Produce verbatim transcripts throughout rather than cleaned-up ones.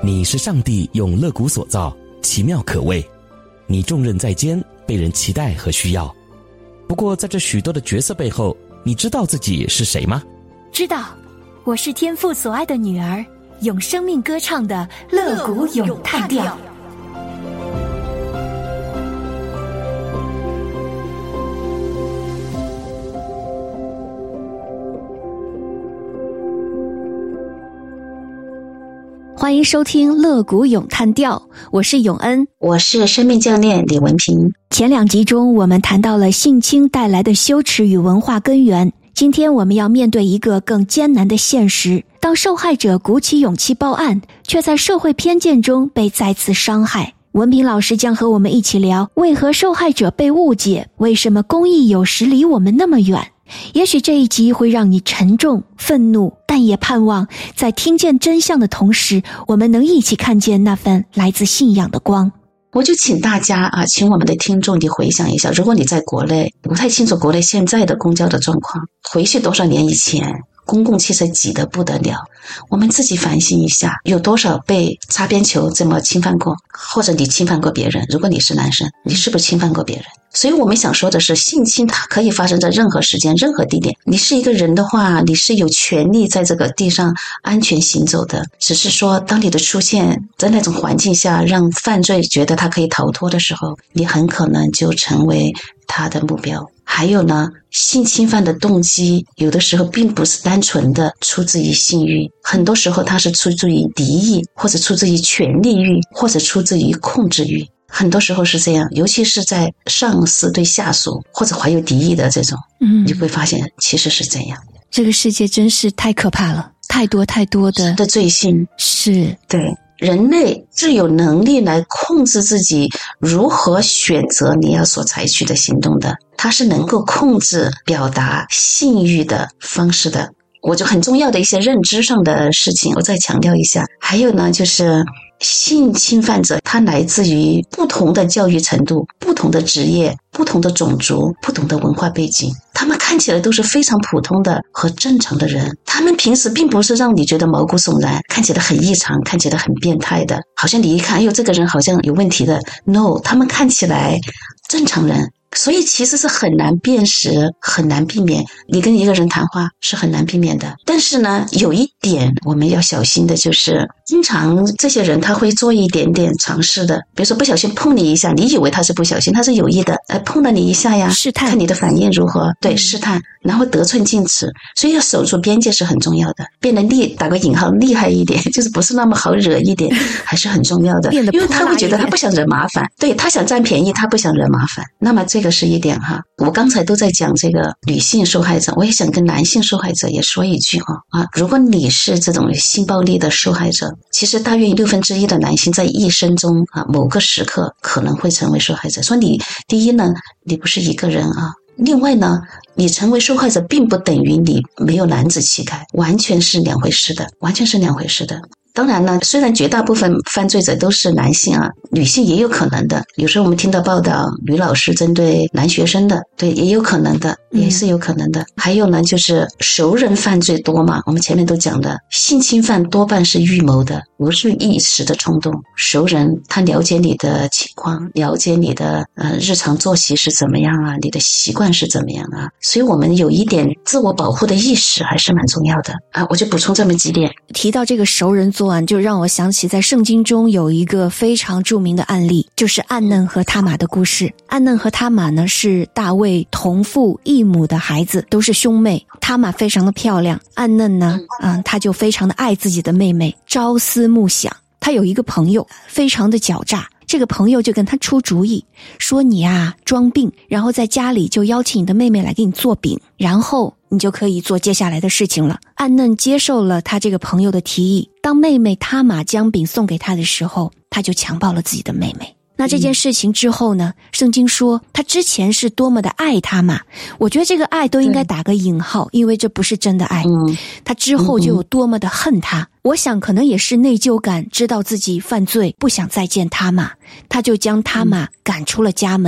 你是上帝用肋骨所造，奇妙可畏。你重任在肩，被人期待和需要。不过在这许多的角色背后，你知道自己是谁吗？ 知道，我是天父所爱的女儿，用生命歌唱的肋骨咏叹调。欢迎收听肋骨咏叹调，我是永恩， 我是生命教练李文平。 前两集中我们谈到了性侵带来的羞耻与文化根源，今天我们要面对一个更艰难的现实，当受害者鼓起勇气报案，却在社会偏见中被再次伤害。文平老师将和我们一起聊，为何受害者被误解，为什么公益有时离我们那么远。也许这一集会让你沉重愤怒，但也盼望在听见真相的同时，我们能一起看见那份来自信仰的光。 我就请大家啊，请我们的听众你回想一下，如果你在国内，不太清楚国内现在的公交的状况，回去多少年以前公共汽车挤得不得了，我们自己反省一下，有多少被擦边球这么侵犯过，或者你侵犯过别人，如果你是男生，你是不是侵犯过别人？所以我们想说的是，性侵它可以发生在任何时间任何地点，你是一个人的话，你是有权利在这个地上安全行走的，只是说当你的出现在那种环境下让犯罪觉得他可以逃脱的时候，你很可能就成为他的目标。还有呢，性侵犯的动机有的时候并不是单纯的出自于性欲，很多时候它是出自于敌意，或者出自于权力欲，或者出自于控制欲，很多时候是这样，尤其是在上司对下属或者怀有敌意的这种，嗯，你会发现其实是这样。 这个世界真是太可怕了，太多太多的的罪行， 是对。人类是有能力来控制自己如何选择你要所采取的行动的，它是能够控制表达性欲的方式的。我就很重要的一些认知上的事情我再强调一下。还有呢，就是性侵犯者他来自于不同的教育程度，不同的职业，不同的种族，不同的文化背景，他们看起来都是非常普通的和正常的人，他们平时并不是让你觉得毛骨悚然，看起来很异常，看起来很变态的，好像你一看哎呦这个人好像有问题的。 No， 他们看起来正常人，所以其实是很难辨识，很难避免，你跟一个人谈话是很难避免的。但是呢，有一点我们要小心的，就是经常这些人他会做一点点尝试的，比如说不小心碰你一下，你以为他是不小心，他是有意的，呃，碰了你一下呀， 试探， 看你的反应如何，对，试探，然后得寸进尺，所以要守住边界是很重要的，变得厉，打个引号，厉害一点，就是不是那么好惹一点，还是很重要的，因为他会觉得他不想惹麻烦，对，他想占便宜，他不想惹麻烦。那么这个是一点哈。我刚才都在讲这个女性受害者，我也想跟男性受害者也说一句哈啊，如果你是这种性暴力的受害者，其实大约六分之一的男性在一生中啊某个时刻可能会成为受害者。所以你第一呢，你不是一个人啊。另外呢，你成为受害者并不等于你没有男子气概，完全是两回事的，完全是两回事的。当然呢，虽然绝大部分犯罪者都是男性啊，女性也有可能的。有时候我们听到报道，女老师针对男学生的，对，也有可能的，也是有可能的。嗯、还有呢，就是熟人犯罪多嘛，我们前面都讲的，性侵犯多半是预谋的，不是一时的冲动。熟人他了解你的情况，了解你的呃日常作息是怎么样啊，你的习惯是怎么样啊，所以我们有一点自我保护的意识还是蛮重要的啊。我就补充这么几点。 提到这个熟人作案，就让我想起在圣经中有一个非常著名的案例，就是暗嫩和他玛的故事。暗嫩和他玛呢是大卫同父异母的孩子，都是兄妹。他玛非常的漂亮，暗嫩呢，嗯，他就非常的爱自己的妹妹，朝思暮想。他有一个朋友非常的狡诈，这个朋友就跟他出主意，说你啊装病，然后在家里就邀请你的妹妹来给你做饼，然后你就可以做接下来的事情了。暗嫩接受了他这个朋友的提议，当妹妹他玛将饼送给他的时候，他就强暴了自己的妹妹。那这件事情之后呢，圣经说他之前是多么的爱他嘛，我觉得这个爱都应该打个引号，因为这不是真的爱。他之后就有多么的恨他，我想可能也是内疚感，知道自己犯罪不想再见他玛，他就将他玛赶出了家门。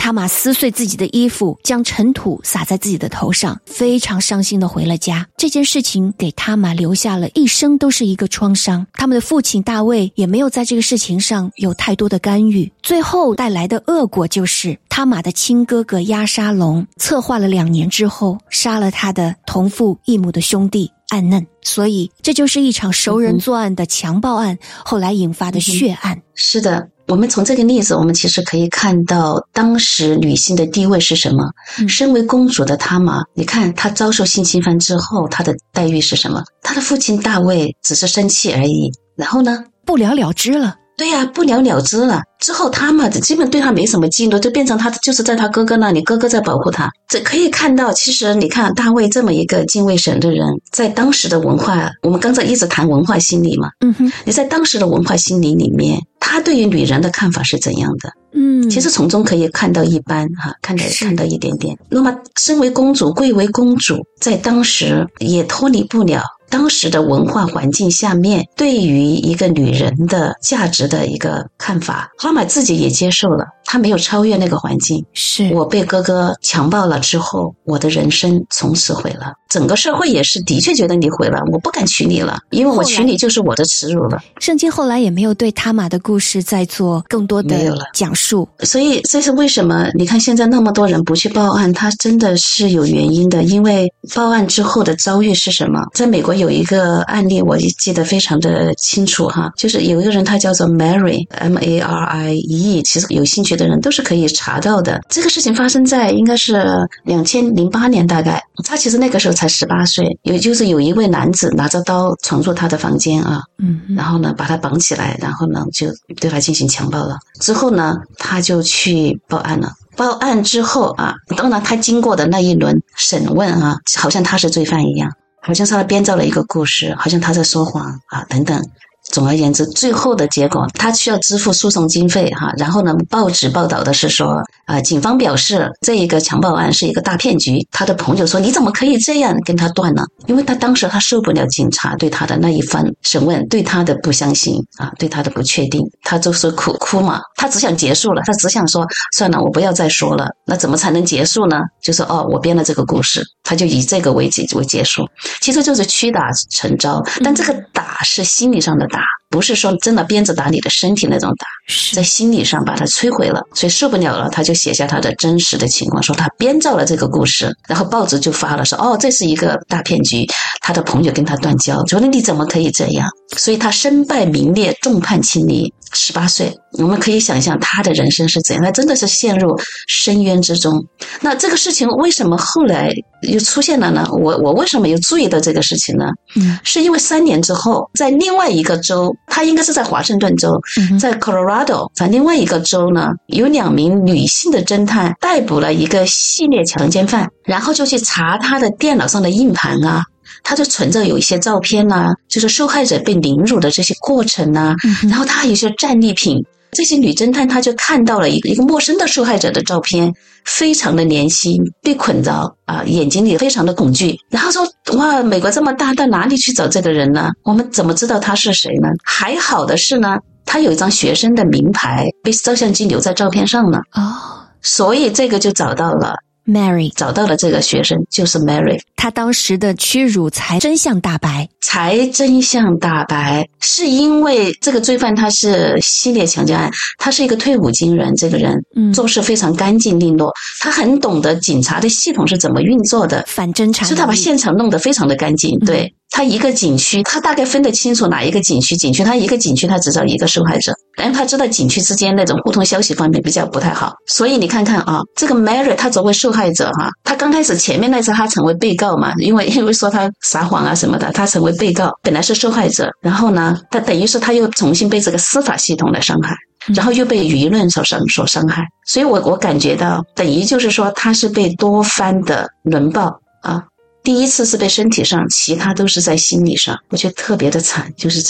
他玛撕碎自己的衣服，将尘土撒在自己的头上，非常伤心的回了家。这件事情给他玛留下了一生都是一个创伤，他们的父亲大卫也没有在这个事情上有太多的干预，最后带来的恶果就是他玛的亲哥哥押沙龙策划了两年之后杀了他的同父异母的兄弟暗嫩，所以这就是一场熟人作案的强暴案，后来引发的血案。 是的，我们从这个例子我们其实可以看到当时女性的地位是什么。嗯、身为公主的她嘛，你看她遭受性侵犯之后她的待遇是什么？她的父亲大卫只是生气而已，然后呢不了了之了。 对呀、啊，不了了之了。之后他嘛，基本对他没什么记录，就变成他就是在他哥哥那里，哥哥在保护他。这可以看到，其实你看大卫这么一个敬畏神的人，在当时的文化，我们刚才一直谈文化心理嘛，嗯哼，你在当时的文化心理里面，他对于女人的看法是怎样的？嗯，其实从中可以看到一斑哈，看到看到一点点。那么，身为公主，贵为公主，在当时也脱离不了当时的文化环境下面对于一个女人的价值的一个看法，哈玛自己也接受了，她没有超越那个环境。 是我被哥哥强暴了之后，我的人生从此毁了，整个社会也是的确觉得你毁了，我不敢娶你了，因为我娶你就是我的耻辱了。 圣经后来也没有对他玛的故事再做更多的讲述， 所以这是为什么你看现在那么多人不去报案，他真的是有原因的，因为报案之后的遭遇是什么？在美国有一个案例我记得非常的清楚哈，就是有一个人他叫做 Mary M A R I E， 其实有兴趣的人都是可以查到的。这个事情发生在应该是二零零八年大概，他其实那个时候才十八岁，有就是有一位男子拿着刀闯入他的房间啊，嗯，然后呢把他绑起来，然后呢就对他进行强暴了。之后呢他就去报案了。报案之后啊，当然他经过的那一轮审问啊，好像他是罪犯一样，好像是他编造了一个故事，好像他在说谎啊等等。总而言之，最后的结果他需要支付诉讼经费哈，然后呢报纸报道的是说啊、呃，警方表示这一个强暴案是一个大骗局。他的朋友说你怎么可以这样跟他断呢？因为他当时他受不了警察对他的那一番审问，对他的不相信啊，对他的不确定，他就是哭哭嘛，他只想结束了，他只想说算了，我不要再说了。那怎么才能结束呢？就说哦，我编了这个故事，他就以这个为结为结束，其实就是屈打成招，但这个打是心理上的打，不是说真的鞭子打你的身体那种打，在心理上把它摧毁了，所以受不了了，他就写下他的真实的情况，说他编造了这个故事，然后报纸就发了，说哦这是一个大骗局，他的朋友跟他断交，说你怎么可以这样？所以他身败名裂，众叛亲离。十八岁，我们可以想象他的人生是怎样，他真的是陷入深渊之中。那这个事情为什么后来又出现了呢？我我为什么又注意到这个事情呢？嗯，是因为三年之后，在另外一个州，他应该是在华盛顿州，在 Colorado， 在另外一个州呢，有两名女性的侦探逮捕了一个系列强奸犯，然后就去查他的电脑上的硬盘啊。他就存着有一些照片啊，就是受害者被凌辱的这些过程啊，嗯、然后他还有一些战利品。这些女侦探他就看到了一个一个陌生的受害者的照片，非常的年轻，被捆着啊，眼睛里非常的恐惧。然后说哇，美国这么大，到哪里去找这个人呢？我们怎么知道他是谁呢？还好的是呢，他有一张学生的名牌被照相机留在照片上呢。哦，所以这个就找到了。 Mary 找到了这个学生，就是 Mary， 她当时的屈辱才真相大白， 才真相大白，是因为这个罪犯他是系列强奸案，他是一个退伍军人，这个人做事非常干净利落，他很懂得警察的系统是怎么运作的， 反侦查， 所以他把现场弄得非常的干净，嗯、对。他一个景区，他大概分得清楚哪一个景区，景区他一个景区他只找一个受害者，然后他知道景区之间那种互通消息方面比较不太好，所以你看看啊，这个 Mary 他作为受害者哈、啊，他刚开始前面那次他成为被告嘛，因为因为说他撒谎啊什么的，他成为被告，本来是受害者，然后呢，他等于是他又重新被这个司法系统的伤害，然后又被舆论所伤所伤害，所以我我感觉到等于就是说他是被多番的轮暴啊。第一次是被身体上，其他都是在心理上，我觉得特别的惨，就是这样。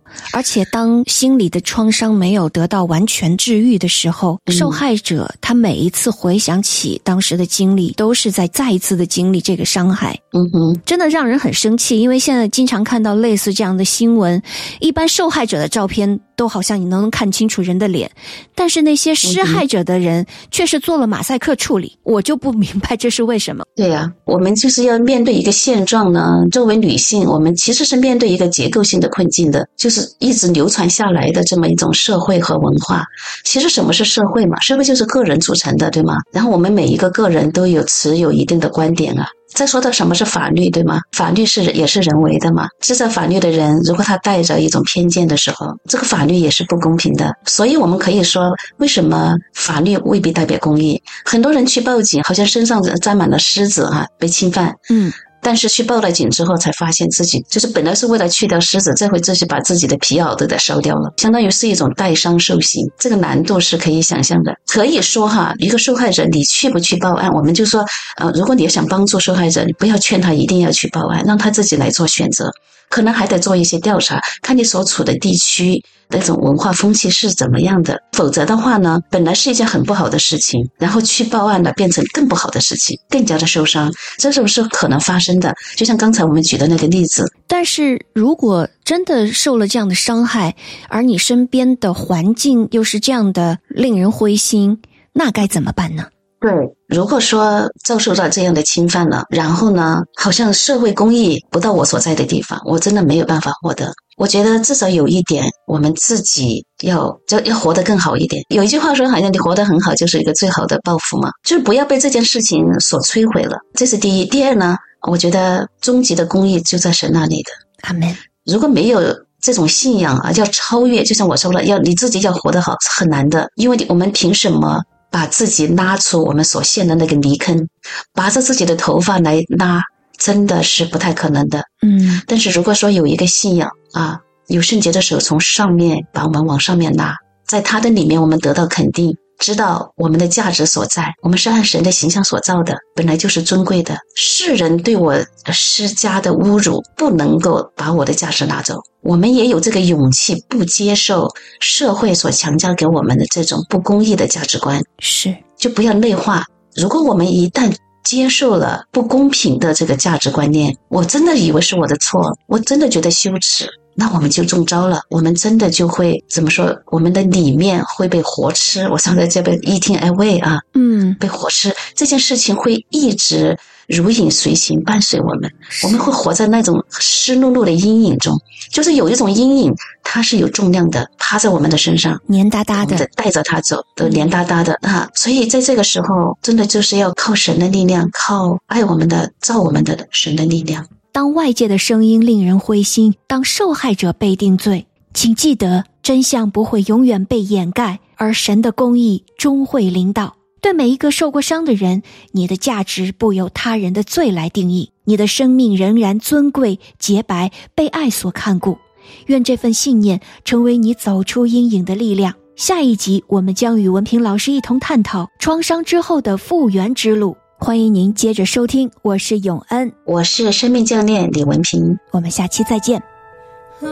而且当心理的创伤没有得到完全治愈的时候，嗯、受害者他每一次回想起当时的经历，都是在再一次的经历这个伤害。 嗯哼， 真的让人很生气，因为现在经常看到类似这样的新闻，一般受害者的照片都好像你能看清楚人的脸，但是那些施害者的人却是做了马赛克处理，我就不明白这是为什么。 对呀、啊，我们就是要面对一个现状呢。作为女性，我们其实是面对一个结构性的困境的，就是一直流传下来的这么一种社会和文化。其实什么是社会嘛？社会就是个人组成的，对吗？然后我们每一个个人都有持有一定的观点啊。再说到什么是法律，对吗？法律是也是人为的嘛。制造法律的人，如果他带着一种偏见的时候，这个法律也是不公平的。所以我们可以说，为什么法律未必代表公义？很多人去报警，好像身上沾满了虱子啊，被侵犯。嗯。但是去报了警之后才发现自己就是本来是为了去掉虱子，这回自己把自己的皮袄都给烧掉了，相当于是一种代伤受刑，这个难度是可以想象的。可以说哈，一个受害者你去不去报案，我们就说呃，如果你想帮助受害者，你不要劝他一定要去报案，让他自己来做选择，可能还得做一些调查，看你所处的地区那种文化风气是怎么样的。否则的话呢，本来是一件很不好的事情，然后去报案了变成更不好的事情，更加的受伤，这种是可能发生的。就像刚才我们举的那个例子。 但是如果真的受了这样的伤害，而你身边的环境又是这样的令人灰心，那该怎么办呢？ 对，如果说遭受到这样的侵犯了，然后呢，好像社会公益不到我所在的地方，我真的没有办法获得。我觉得至少有一点，我们自己要要要活得更好一点。有一句话说，好像你活得很好就是一个最好的报复嘛，就是不要被这件事情所摧毁了，这是第一。第二呢，我觉得终极的公义就在神那里的。 阿们。 如果没有这种信仰啊，要超越，就像我说了，要你自己要活得好是很难的，因为我们凭什么把自己拉出我们所陷的那个泥坑，拔着自己的头发来拉，真的是不太可能的。嗯，但是如果说有一个信仰啊，有圣洁的手从上面把我们往上面拉，在他的里面我们得到肯定，知道我们的价值所在，我们是按神的形象所造的，本来就是尊贵的，世人对我施加的侮辱不能够把我的价值拿走。我们也有这个勇气不接受社会所强加给我们的这种不公义的价值观， 是就不要内化。如果我们一旦接受了不公平的这个价值观念，我真的以为是我的错，我真的觉得羞耻，那我们就中招了，我们真的就会怎么说，我们的里面会被活吃。我上次这边 eating away 啊，嗯，被活吃，这件事情会一直如影随形伴随我们，我们会活在那种湿漉漉的阴影中，就是有一种阴影，它是有重量的，趴在我们的身上， 黏哒哒的， 带着它走，都黏哒哒的啊！所以在这个时候，真的就是要靠神的力量，靠爱我们的、造我们的神的力量。 当外界的声音令人灰心，当受害者被定罪，请记得真相不会永远被掩盖，而神的公义终会临到。对每一个受过伤的人，你的价值不由他人的罪来定义，你的生命仍然尊贵、洁白，被爱所看顾。愿这份信念成为你走出阴影的力量。下一集我们将与文平老师一同探讨创伤之后的复原之路，欢迎您接着收听。我是永恩， 我是生命教练李文平， 我们下期再见。 哦，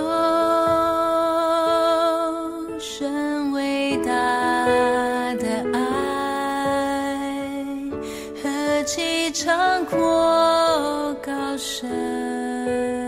神伟大的爱何其长阔高深，